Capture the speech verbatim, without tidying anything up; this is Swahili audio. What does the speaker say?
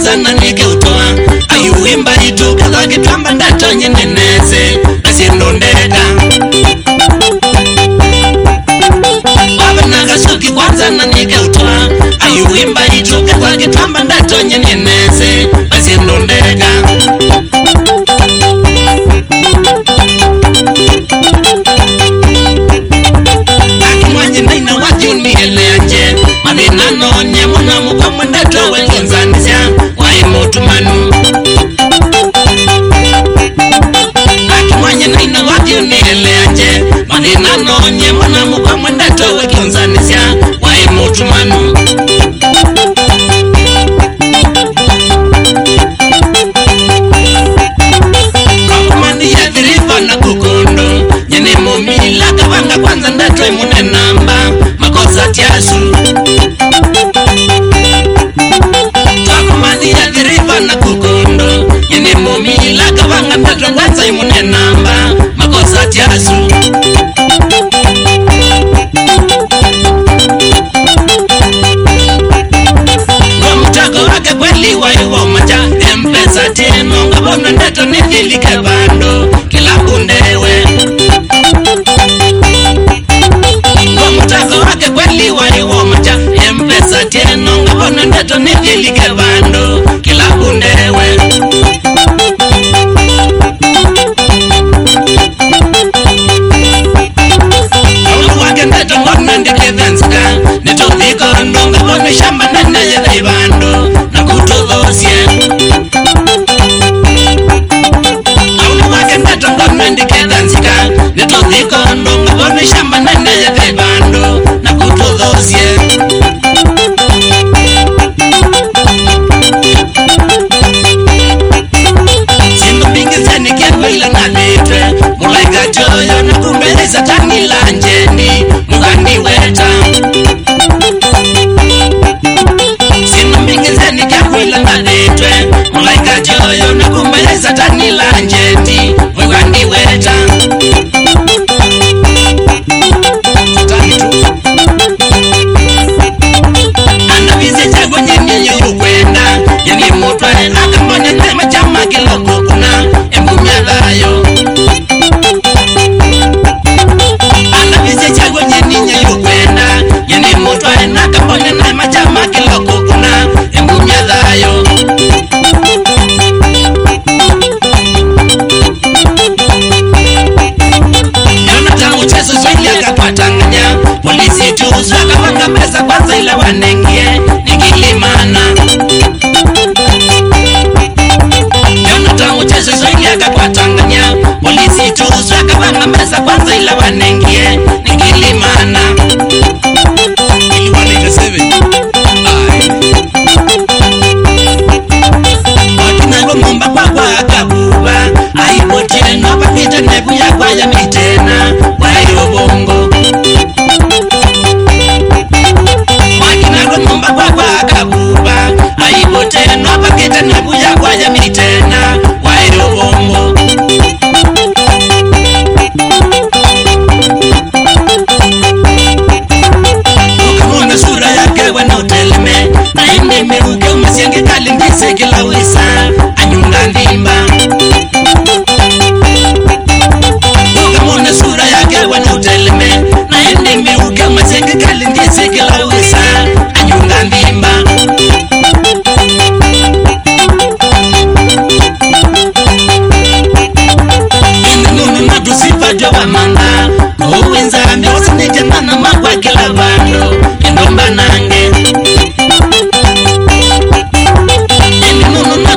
kwanza na nike utoa ayuimba itu kaza kitamba ndato nyeneneze nasiendo ndeka baba nakasuki kwanza na nike utoa ayuimba itu kaza kitamba ndato nyeneneze nasiendo ndeka akimwanye naina wajuni eleanje manina nonye mwana mukwa mwendato welonzanisya waimutumanu akimwanye naina wajuni eleanje manina nonye mwana mukwa mwendato welonzanisya waimutumanu kakumani ya dhirifa na kukondo nyene mumila kabanga kwanza ndato imune namba makosa tiasu kakumani ya dhirifa na kukondo nyene mumila kabanga ndato kwanza imune namba makosa tiasu mtako wake kweli waiwo macha empesa teno ngabona ndato nithilike bando kila kundewe mtako wake kweli waiwo macha empesa teno ngabona ndato nithilike bando kila kundewe wake ndato ngona ndikevenska nitofiko ndonga bona shamba nana ya bando na kutodosye au wake ndato ngona ndikevenska nitofiko ndonga bona shamba nana ya bando na kutodosye sindo bingizeni kewila nalete mulaika joyo na kumbeleza tani lanjeni mugandi weta sindo bingizeni kewila nalete mulaika joyo na kumbeleza tani lanjeni mugandi weta anabize chago nyenye yukwenda yani mutwa akamone tema chama kiloko kuna embumya dayo anabize chago nyenye yukwenda yani mutwa akamone tema chama kiloko kuna embumya dayo Yonata uchezo swili akapatanganya polisi tu uswaka wanga pesa kwanza ila wanengie nikilimana Yonata uchezo swili akapatanganya polisi tu uswaka wanga pesa kwanza ila wanengie nikilimana Iliwalita seven wakina gomomba kwa kwa akabuba aipote no papita nebu ya kwa ya mitena wayo bongo wakina gomomba kwa kwa akabuba aipote no papita nebu ya kwa ya mitena wayo bongo ukamona sura yake wana uteleme na indi miruke umesienge kali ndise kila wisa anyunga ndimba ukamona sura yake wana uteleme na indi miruke umesienge kali ndise kila wisa anyunga ndimba indi nunu natusipa jowa manga uwinza mbiosa nijemana magwa kila bando endomba nange indi nunu